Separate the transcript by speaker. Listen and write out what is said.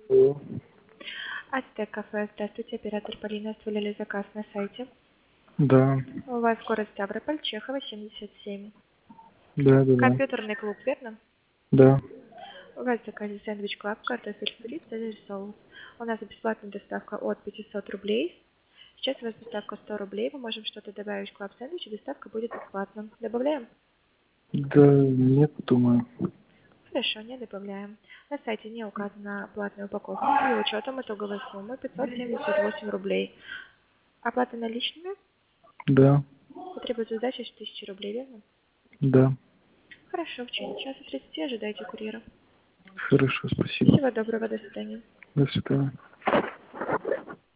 Speaker 1: Алло.
Speaker 2: Ацтек кафе, здравствуйте, оператор Полина, оставляли заказ на сайте.
Speaker 1: Да,
Speaker 2: У вас город Ставрополь, Чехова, 77.
Speaker 1: да, да, да.
Speaker 2: Компьютерный клуб, верно?
Speaker 1: Да,
Speaker 2: У вас в заказе сэндвич клаб, картофель фри, цезарь соус. У нас бесплатная доставка от 500 рублей. Сейчас у вас доставка 100 рублей, мы можем что-то добавить в клаб сэндвич, и доставка будет бесплатна. Добавляем?
Speaker 1: да, нет, думаю.
Speaker 2: Хорошо, не добавляем. На сайте не указана платная упаковка. И учетом итоговой суммы 578 рублей. Оплата наличными?
Speaker 1: Да,
Speaker 2: Потребуется сдача 1000 рублей, верно?
Speaker 1: да.
Speaker 2: Хорошо, в течение часа 30 ожидайте курьера.
Speaker 1: Хорошо, спасибо.
Speaker 2: Всего доброго, до свидания.
Speaker 1: До свидания.